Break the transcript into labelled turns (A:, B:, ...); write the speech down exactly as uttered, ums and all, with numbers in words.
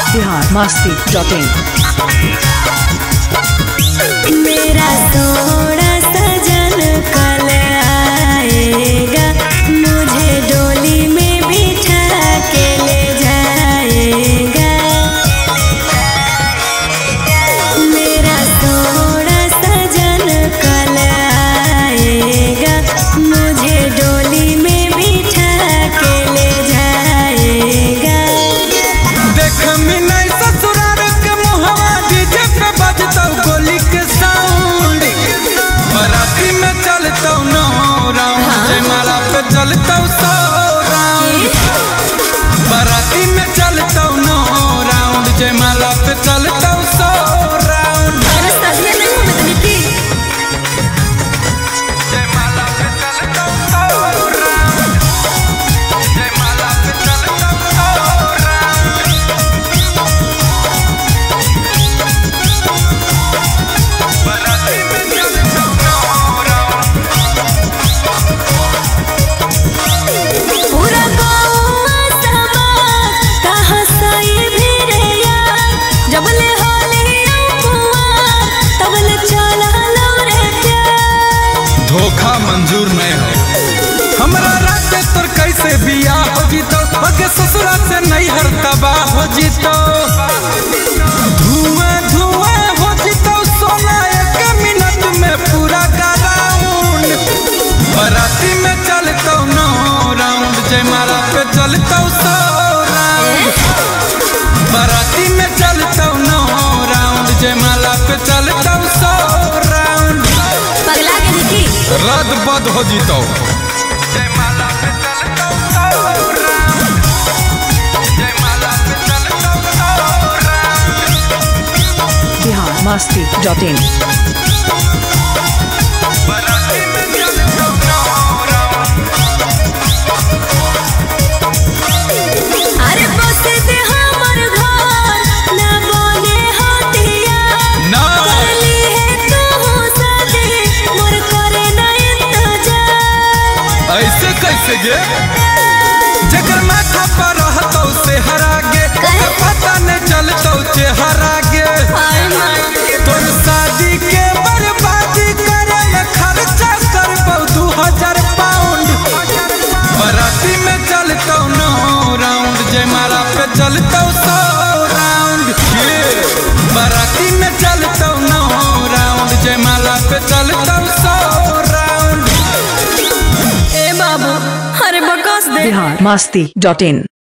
A: Bihar Masti dot इन।
B: मेरा थोड़ा सजन कल आएगा, मुझे डोली में बिठा के ले जाएगा। मेरा थोड़ा सजन कल आएगा, मुझे डोली में बिठा के ले जाएगा।
C: देख मिनाई ससुराल के मुहवा डीजे पे बजता गोली के साउंड। बराती में चलता नौ राउंड, जयमाला पे चलता सौ राउंड। बराती में चलता नौ राउंड, जयमाला पे चलता सौ राउंड।
B: अरे सदिया नहीं हूँ मैं तो निकी।
C: जयमाला पे चलता सौ राउंड, जयमाला पे चलता सौ राउंड। बराती में चलता नौ राउंड।
B: पूरा गौवा समाज कहाँ सही भी रे यार, जबले होली कुंवार तबले चला लो रे प्यार।
C: धोखा मंजूर नहीं है हमरा राते तोर कैसे बियाह हो जीतो, बगे ससुरा से नहीं हर तबाह हो जीतो। धुआं धुआं हो जीतो सोना एक मिनट में पूरा का राउंड। बराती में चलता नौ राउंड, जयमाला पे चलता सौ राउंड। बराती में चलता नौ राउंड, जयमाला पे चलता सौ राउंड।
B: पगला के निकी।
C: रद बद हो जीतो। जयमाला पे चलता सौ राउंड, जयमाला पे चलता सौ round.
A: Bihar Masti dot in.
C: बराती में चलता नौ राउंड।
B: अरे बस दे हमर घर ना बने हटिया,
C: ना।
B: करली है तू सदी मोर करे ना इंतजार।
C: ऐसे कैसे गे जगर माथा पर रहतो से हरा गे, ओकर पता नहीं चलतो चेहरा गे।
B: हाय माय
C: तोर शादी के बर्बादी करे में खर्चा करबो दू हजार पाउंड। बराती में चलतो नौ राउंड, जयमाला पे चलतो सौ राउंड। बराती में चलतो नौ राउंड, जयमाला पे चलतो सौ राउंड।
B: ए बाबू अरे बकस दे।
A: बिहार मस्ती डॉट इन।